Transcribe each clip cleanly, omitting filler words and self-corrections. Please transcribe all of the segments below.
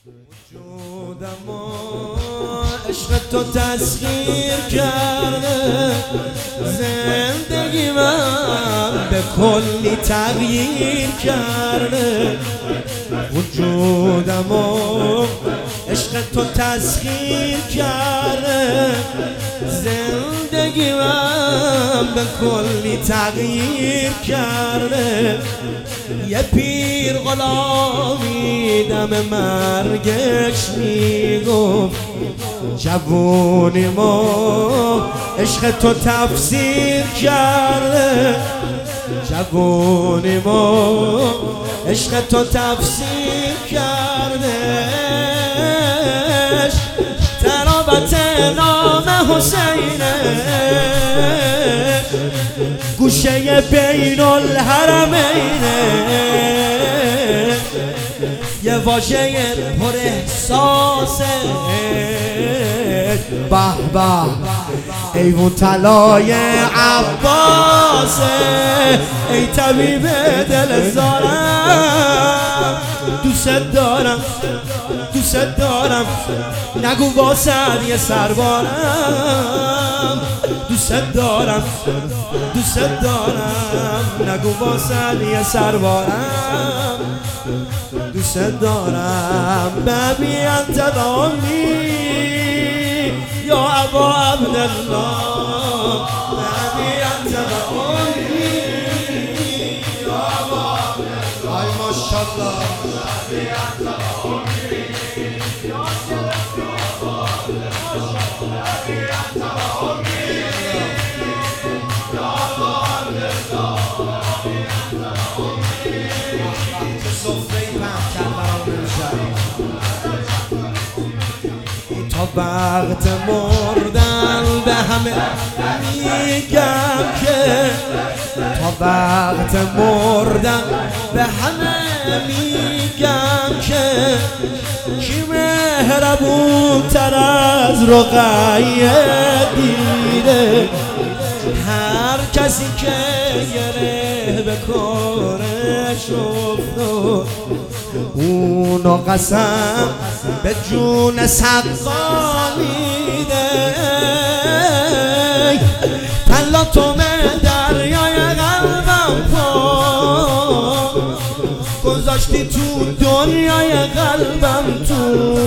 وجودم و عشق تو تسخیر کرده، زندگی من به کلی تغییر کرده. وجودم و عشق تو تسخیر کرده، زندگی من به کلی تغییر کرده. یه پیر غلامی دم مرگش میگفت جوونی ما عشق تو تفسیر کرده، جوونی ما عشق تو تفسیر کرده. ترابط نام حسینه گوشه بین الحرمینه، یه واژه پر احساسه به به ایوون طلای عباسه. ای طبیب دل زارم دوست دارم، دوست دارم نگو واسد یه سربارم. دوست دارم، دوست دارم نگو واسد یه سربارم. دوست دارم ببی انتقامی یا ابا عبدالله، ببی انتقامی یا ابا عبدالله. ای ماشاءالله ببی انتقامی یا ابا عبدالله، ببی انتقامی یا ابا عبدالله، ببی انتقامی. تا وقت مردن به همه میگم که، تا وقت مردن به همه میگم که کی مهربون تر از رقیه دیده. هر کسی که گره به کارش افتاد اونو قسم به جون سقا میده. تلاطم دریای قلبم پا گذاشتی تو دنیای قلبم تو،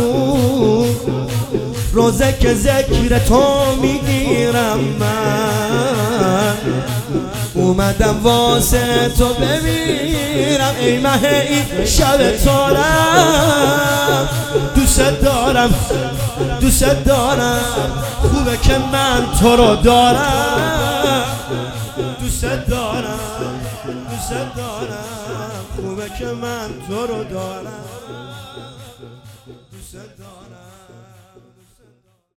روزه که ذکر تو میگیرم من، اومدم واسه تو بمیرم. ای مه این شب تارم دوست دارم، دوست دارم خوبه که من تو رو دارم. دوست دارم، دوست دارم خوبه که من تو رو دارم. دوست دارم.